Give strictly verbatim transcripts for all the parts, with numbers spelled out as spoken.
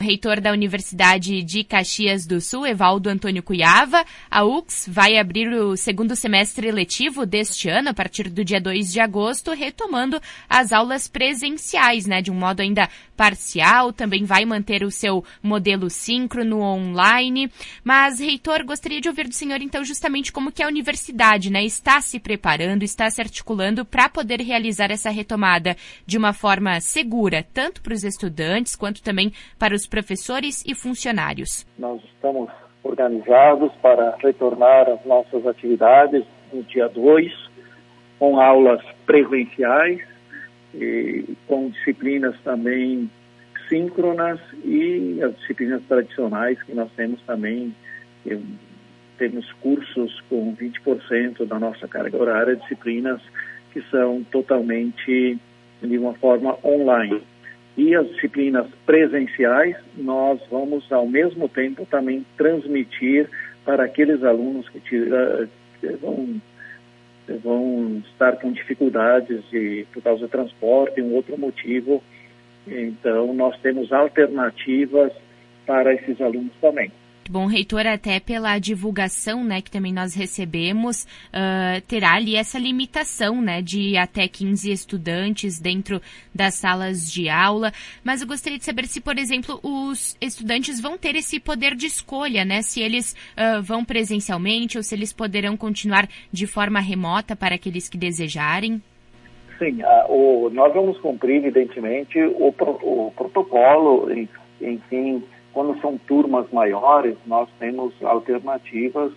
reitor da Universidade de Caxias do Sul, Evaldo Antônio Cuyava. A U C S vai abrir o segundo semestre letivo deste ano, a partir do dia dois de agosto, retomando as aulas presenciais, né, de um modo ainda parcial, também vai manter o seu modelo síncrono online. Mas, reitor, gostaria de ouvir do senhor, então, justamente como que a universidade, né, está se preparando, está se articulando para poder realizar essa retomada de uma forma segura, tanto para os estudantes quanto também para os professores e funcionários. Nós estamos organizados para retornar às nossas atividades no dia dois, com aulas presenciais, e com disciplinas também síncronas e as disciplinas tradicionais que nós temos também. Temos cursos com vinte por cento da nossa carga horária, disciplinas que são totalmente de uma forma online. E as disciplinas presenciais, nós vamos ao mesmo tempo também transmitir para aqueles alunos que, tira, que vão, vão estar com dificuldades de, por causa do transporte, um outro motivo. Então, nós temos alternativas para esses alunos também. Bom, reitor, até pela divulgação, né, que também nós recebemos, uh, terá ali essa limitação, né, de até quinze estudantes dentro das salas de aula. Mas eu gostaria de saber se, por exemplo, os estudantes vão ter esse poder de escolha, né, se eles uh, vão presencialmente ou se eles poderão continuar de forma remota para aqueles que desejarem. Sim, a, o, nós vamos cumprir, evidentemente, o, pro, o protocolo, enfim. Quando são turmas maiores, nós temos alternativas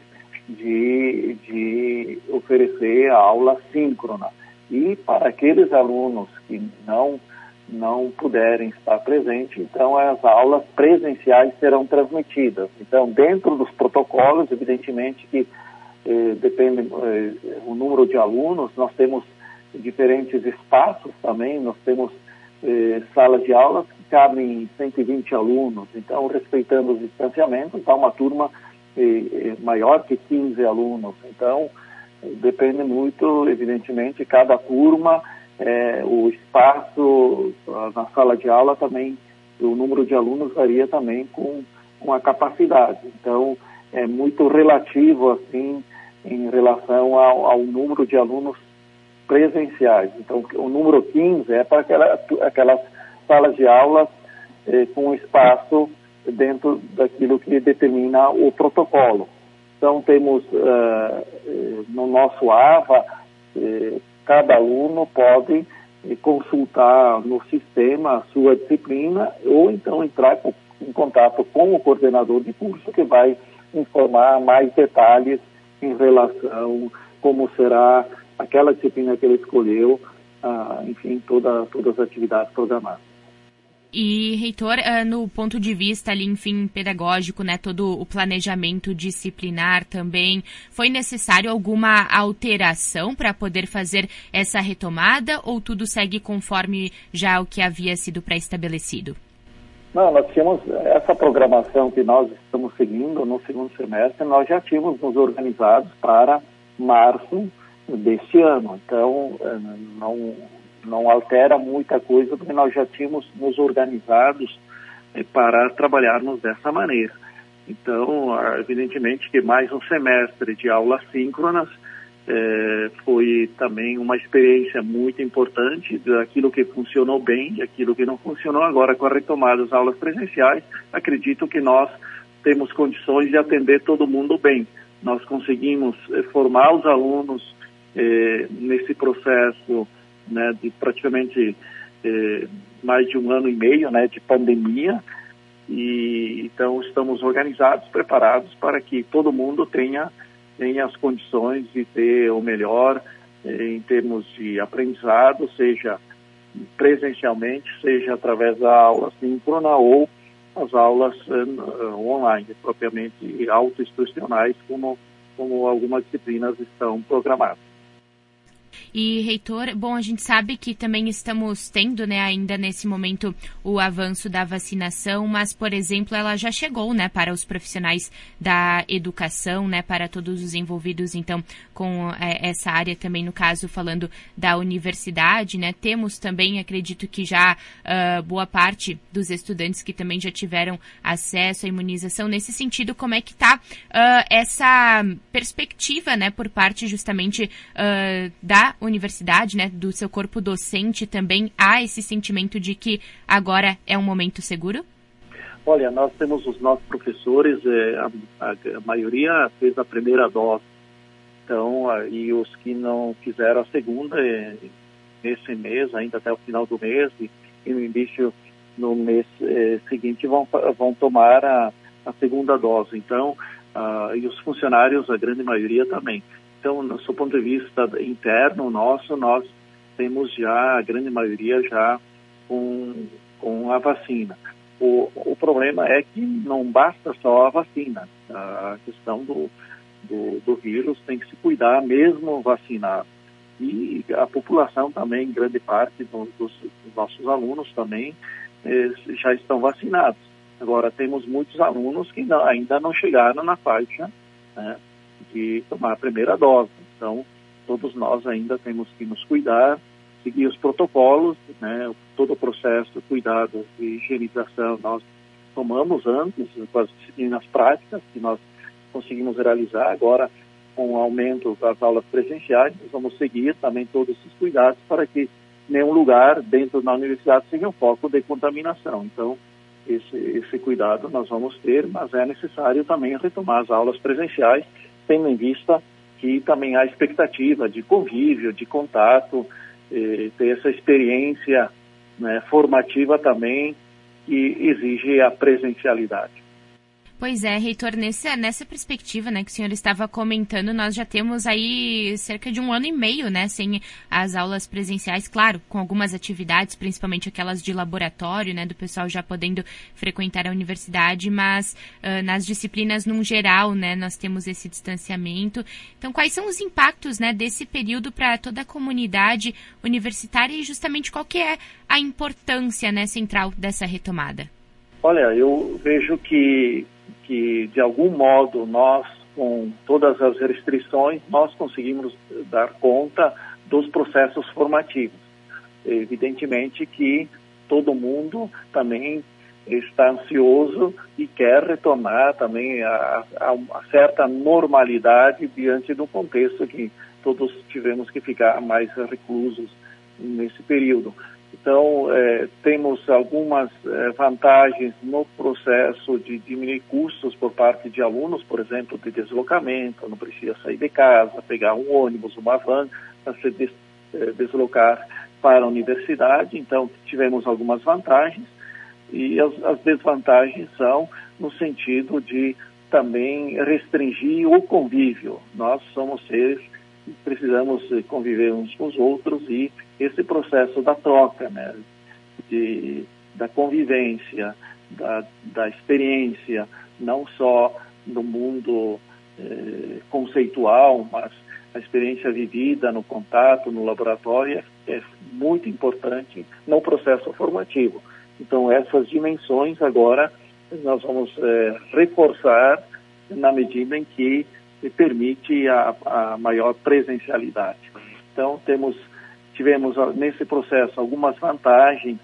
de, de oferecer a aula síncrona. E para aqueles alunos que não, não puderem estar presentes, então as aulas presenciais serão transmitidas. Então, dentro dos protocolos, evidentemente que eh, depende eh, o número de alunos, nós temos diferentes espaços também, nós temos eh, salas de aulas cabem cento e vinte alunos, então, respeitando os distanciamentos, há uma turma eh, maior que quinze alunos. Então, depende muito, evidentemente, cada turma, eh, o espaço na sala de aula também, o número de alunos varia também com, com a capacidade. Então, é muito relativo, assim, em relação ao, ao número de alunos presenciais. Então, o número quinze é para aquela, aquelas salas de aulas eh, com espaço dentro daquilo que determina o protocolo. Então, temos uh, no nosso A V A, eh, cada aluno pode eh, consultar no sistema a sua disciplina ou então entrar com, em contato com o coordenador de curso que vai informar mais detalhes em relação a como será aquela disciplina que ele escolheu, uh, enfim, toda, todas as atividades programadas. E, reitor, no ponto de vista ali, enfim, pedagógico, né, todo o planejamento disciplinar também, foi necessário alguma alteração para poder fazer essa retomada ou tudo segue conforme já o que havia sido pré-estabelecido? Não, nós tínhamos essa programação que nós estamos seguindo no segundo semestre, nós já tínhamos nos organizados para março deste ano, então não... não altera muita coisa, porque nós já tínhamos nos organizados eh, para trabalharmos dessa maneira. Então, evidentemente que mais um semestre de aulas síncronas eh, foi também uma experiência muito importante daquilo que funcionou bem e aquilo que não funcionou. Agora, com a retomada das aulas presenciais, acredito que nós temos condições de atender todo mundo bem. Nós conseguimos eh, formar os alunos eh, nesse processo, né, de praticamente eh, mais de um ano e meio, né, de pandemia, e então estamos organizados, preparados para que todo mundo tenha, tenha as condições de ter o melhor eh, em termos de aprendizado, seja presencialmente, seja através da aula síncrona ou as aulas uh, online, propriamente autoinstrucionais, como, como algumas disciplinas estão programadas. E, reitor, bom, a gente sabe que também estamos tendo, né, ainda nesse momento o avanço da vacinação, mas, por exemplo, ela já chegou, né, para os profissionais da educação, né, para todos os envolvidos, então, com é, essa área também, no caso, falando da universidade, né, temos também, acredito que já uh, boa parte dos estudantes que também já tiveram acesso à imunização. Nesse sentido, como é que está uh, essa perspectiva, né, por parte justamente uh, da universidade, né, do seu corpo docente também? Há esse sentimento de que agora é um momento seguro? Olha, nós temos os nossos professores, é, a, a, a maioria fez a primeira dose, então, a, e os que não fizeram a segunda, é, nesse mês, ainda até o final do mês, e, e no início, no mês é, seguinte, vão, vão tomar a, a segunda dose. Então, a, e os funcionários, a grande maioria também. Então, no seu ponto de vista interno nosso, nós temos já, a grande maioria já com, com a vacina. O, o problema é que não basta só a vacina. A questão do, do, do vírus tem que se cuidar mesmo vacinado. E a população também, grande parte do, dos, dos nossos alunos também eh, já estão vacinados. Agora, temos muitos alunos que não, ainda não chegaram na faixa, né, de tomar a primeira dose. Então, todos nós ainda temos que nos cuidar, seguir os protocolos, né, todo o processo, cuidado de higienização nós tomamos antes, com as disciplinas práticas que nós conseguimos realizar. Agora, com o aumento das aulas presenciais, nós vamos seguir também todos esses cuidados para que nenhum lugar dentro da universidade seja um foco de contaminação. Então, esse, esse cuidado nós vamos ter, mas é necessário também retomar as aulas presenciais, tendo em vista que também há expectativa de convívio, de contato, eh, ter essa experiência, né, formativa também, que exige a presencialidade. Pois é, reitor, nessa, nessa perspectiva, né, que o senhor estava comentando, nós já temos aí cerca de um ano e meio, né, sem as aulas presenciais, claro, com algumas atividades, principalmente aquelas de laboratório, né, do pessoal já podendo frequentar a universidade, mas uh, nas disciplinas num geral, né, nós temos esse distanciamento. Então, quais são os impactos, né, desse período para toda a comunidade universitária e justamente qual que é a importância, né, central dessa retomada? Olha, eu vejo que que, de algum modo, nós, com todas as restrições, nós conseguimos dar conta dos processos formativos. Evidentemente que todo mundo também está ansioso e quer retomar também a, a, a certa normalidade diante do contexto que todos tivemos que ficar mais reclusos nesse período. Então, eh, temos algumas eh, vantagens no processo de diminuir custos por parte de alunos, por exemplo, de deslocamento, não precisa sair de casa, pegar um ônibus, uma van, para se des, eh, deslocar para a universidade. Então, tivemos algumas vantagens e as, as desvantagens são no sentido de também restringir o convívio. Nós somos seres que precisamos conviver uns com os outros e esse processo da troca, né, de, da convivência, da, da experiência, não só no mundo eh, conceitual, mas a experiência vivida no contato, no laboratório, é muito importante no processo formativo. Então, essas dimensões agora nós vamos eh, reforçar na medida em que permite a, a maior presencialidade. Então, temos Tivemos nesse processo algumas vantagens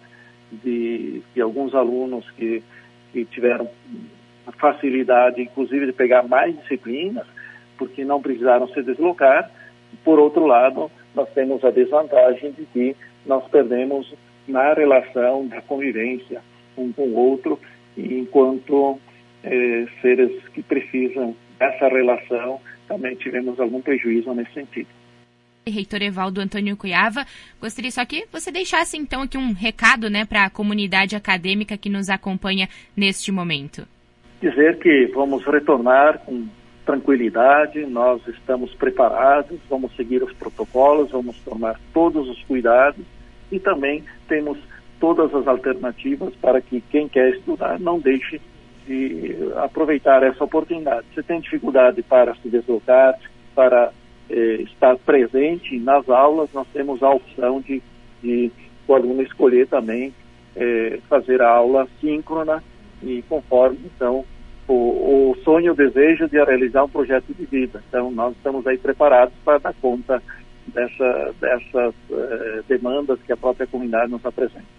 de, de alguns alunos que, que tiveram facilidade, inclusive, de pegar mais disciplinas, porque não precisaram se deslocar. Por outro lado, nós temos a desvantagem de que nós perdemos na relação da convivência um com o outro, enquanto eh, seres que precisam dessa relação, também tivemos algum prejuízo nesse sentido. Reitor Evaldo Antônio Cuyava, gostaria só que você deixasse então aqui um recado, né, para a comunidade acadêmica que nos acompanha neste momento. Dizer que vamos retornar com tranquilidade, nós estamos preparados, vamos seguir os protocolos, vamos tomar todos os cuidados e também temos todas as alternativas para que quem quer estudar não deixe de aproveitar essa oportunidade. Se tem dificuldade para se deslocar, para eh, estar presente nas aulas, nós temos a opção de, de o aluno escolher também eh, fazer a aula síncrona e conforme, então, o, o sonho e o desejo de realizar um projeto de vida. Então, nós estamos aí preparados para dar conta dessa, dessas eh, demandas que a própria comunidade nos apresenta.